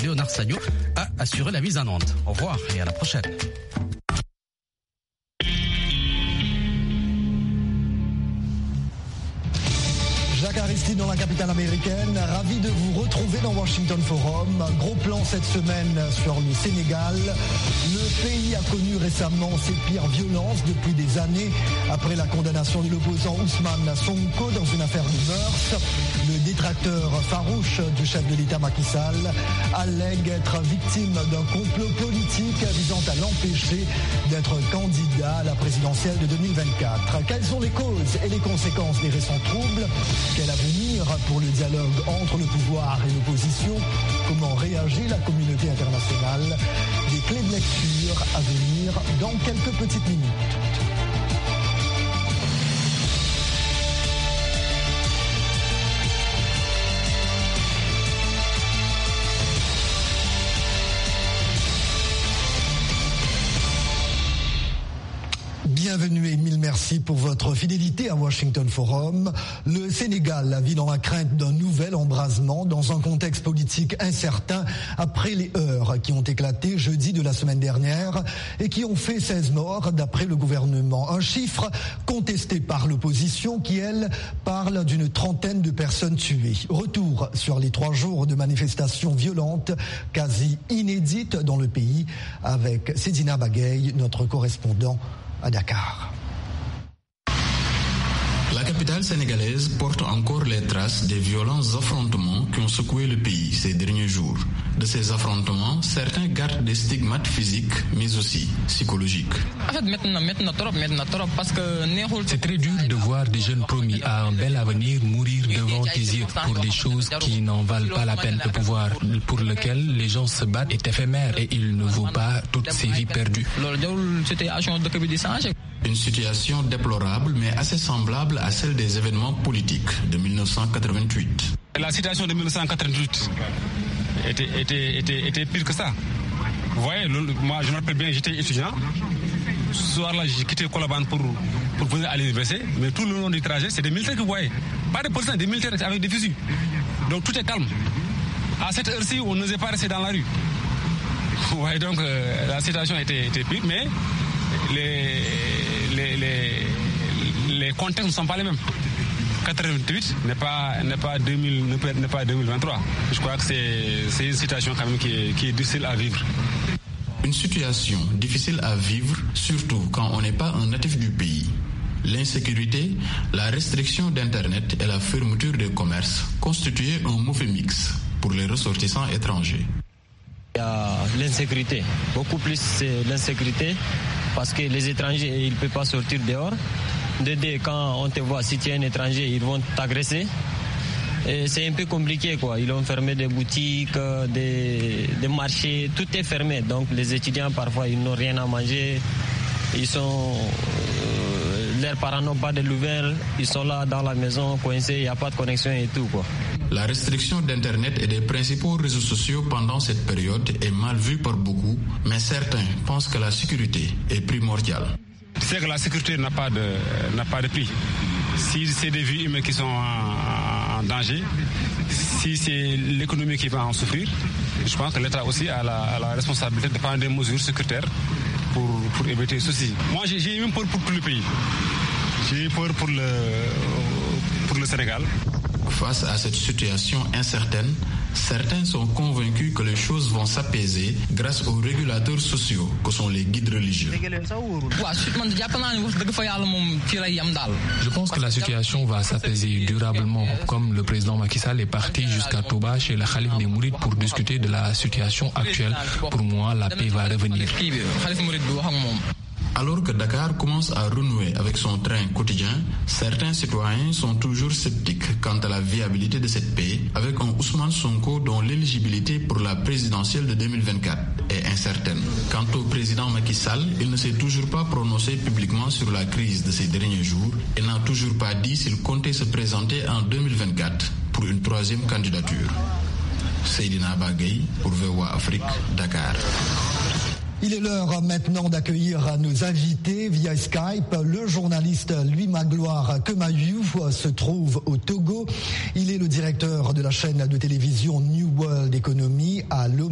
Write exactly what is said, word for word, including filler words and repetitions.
Léonard Sagno a assuré la mise en onde. Au revoir et à la prochaine. Jacques Aristide dans la capitale américaine, ravi de vous retrouver dans Washington Forum. Un gros plan cette semaine sur le Sénégal. Le pays a connu récemment ses pires violences depuis des années après la condamnation de l'opposant Ousmane Sonko dans une affaire de mœurs. Le détracteur farouche du chef de l'État Macky Sall allègue être victime d'un complot politique visant à l'empêcher d'être candidat à la présidentielle de deux mille vingt-quatre. Quelles sont les causes et les conséquences des récents troubles ? Quel avenir pour le dialogue entre le pouvoir et l'opposition? Comment réagit la communauté internationale? Des clés de lecture à venir dans quelques petites minutes. Bienvenue et mille merci pour votre fidélité à Washington Forum. Le Sénégal vit dans la crainte d'un nouvel embrasement dans un contexte politique incertain après les heurts qui ont éclaté jeudi de la semaine dernière et qui ont fait seize morts d'après le gouvernement. Un chiffre contesté par l'opposition qui, elle, parle d'une trentaine de personnes tuées. Retour sur les trois jours de manifestations violentes quasi inédites dans le pays avec Sedina Bagay, notre correspondant à Dakar. La capitale sénégalaise porte encore les traces des violents affrontements qui ont secoué le pays ces derniers jours. De ces affrontements, certains gardent des stigmates physiques, mais aussi psychologiques. C'est très dur de voir des jeunes promis à un bel avenir mourir devant tes yeux pour des choses qui n'en valent pas la peine. Le pouvoir pour lequel les gens se battent est éphémère et il ne vaut pas toutes ces vies perdues. Une situation déplorable mais assez semblable à celle des événements politiques de mille neuf cent quatre-vingt-huit. La situation de mille neuf cent quatre-vingt-huit était, était, était, était pire que ça. Vous voyez, le, moi je me rappelle bien, j'étais étudiant. Ce soir-là, j'ai quitté Colobane pour, pour venir à l'université, mais tout le long du trajet, c'est des militaires que vous voyez. Pas des policiers, des militaires avec des fusils. Donc tout est calme. À cette heure-ci, on n'osait pas rester dans la rue. Vous voyez, donc euh, la situation était, était pire, mais les, les, les, les contextes ne sont pas les mêmes. quatre-vingt-huit n'est pas, n'est pas, deux mille, n'est pas deux mille vingt-trois. Je crois que c'est, c'est une situation quand même qui est, qui est difficile à vivre. Une situation difficile à vivre, surtout quand on n'est pas un natif du pays. L'insécurité, la restriction d'Internet et la fermeture des commerces constituaient un mauvais mix pour les ressortissants étrangers. Il y a l'insécurité, beaucoup plus c'est l'insécurité parce que les étrangers ils ne peuvent pas sortir dehors. De deux, quand on te voit, si tu es un étranger, ils vont t'agresser. Et c'est un peu compliqué quoi, ils ont fermé des boutiques, des, des marchés, tout est fermé. Donc les étudiants parfois ils n'ont rien à manger, ils sont, euh, leurs parents n'ont pas de nouvelles, ils sont là dans la maison coincés, il n'y a pas de connexion et tout quoi. La restriction d'Internet et des principaux réseaux sociaux pendant cette période est mal vue par beaucoup, mais certains pensent que la sécurité est primordiale. C'est que la sécurité n'a pas de, n'a pas de prix. Si c'est des vies humaines qui sont en, en danger, si c'est l'économie qui va en souffrir, je pense que l'État aussi a la, a la responsabilité de prendre des mesures sécuritaires pour, pour éviter ceci. Moi, j'ai, j'ai même peur pour tout le pays. J'ai peur pour le, pour le Sénégal. Face à cette situation incertaine, certains sont convaincus que les choses vont s'apaiser grâce aux régulateurs sociaux que sont les guides religieux. Je pense que la situation va s'apaiser durablement. Comme le président Macky Sall est parti jusqu'à Touba chez le Khalif des Mourides pour discuter de la situation actuelle, pour moi la paix va revenir. Alors que Dakar commence à renouer avec son train quotidien, certains citoyens sont toujours sceptiques quant à la viabilité de cette paix avec un Ousmane Sonko dont l'éligibilité pour la présidentielle de deux mille vingt-quatre est incertaine. Quant au président Macky Sall, il ne s'est toujours pas prononcé publiquement sur la crise de ces derniers jours et n'a toujours pas dit s'il comptait se présenter en deux mille vingt-quatre pour une troisième candidature. Seydina Bagay pour V O A Afrique, Dakar. Il est l'heure maintenant d'accueillir nos invités via Skype. Le journaliste Louis Magloire Kemayou se trouve au Togo. Il est le directeur de la chaîne de télévision New World Economy à Lomé.